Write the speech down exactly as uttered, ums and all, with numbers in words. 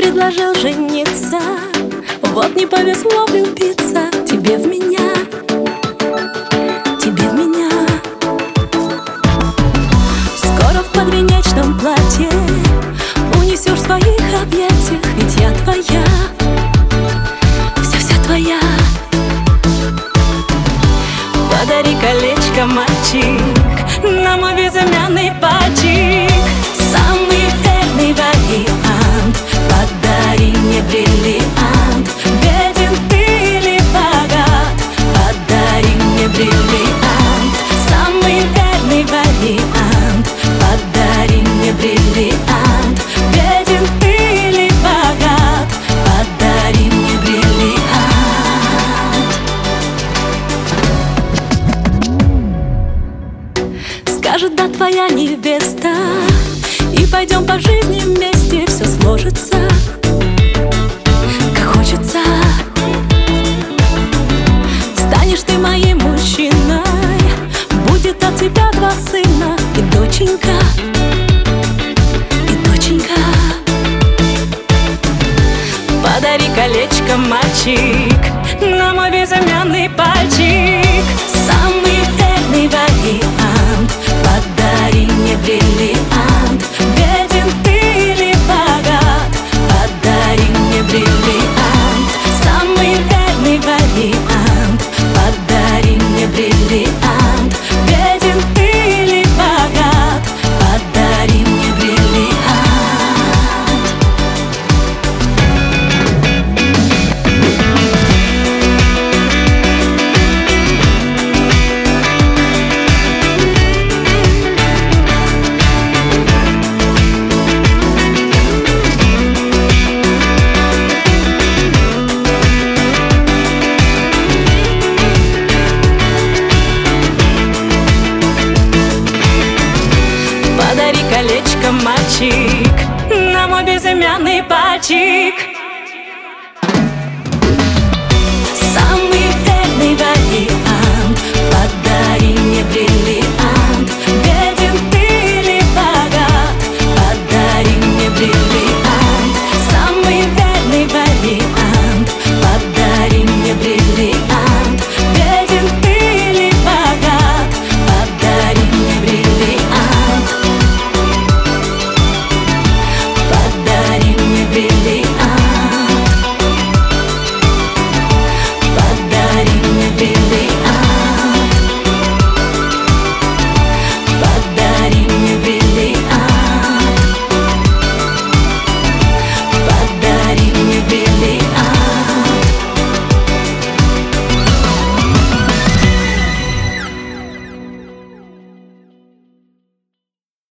предложил жениться, вот не повезло влюбиться тебе в меня, тебе в меня. Скоро в подвенечном платье унесешь в своих объятиях, ведь я твоя, вся-вся твоя. Подари колечко, мальчик, на мой безымянный пальчик. Самый верный вариант, подари мне бриллиант. Беден ты или богат, подари мне бриллиант. Самый верный вариант, подари мне бриллиант. Беден ты или богат, подари мне бриллиант. Скажет, да, твоя невеста, и пойдем по жизни вместе, все сложится, как хочется. Станешь ты моим мужчиной, будет от тебя два сына и доченька, и доченька. Подари колечко, мальчик, на мой безымянный пальчик. Самый верный вариант, подари мне бриллиант. Беден ты или богат, подари мне бриллиант. Самый верный вариант, подари мне бриллиант. Беден ты или богат, подари мне бриллиант. Подари колечко, мальчик, на мой безымянный пальчик.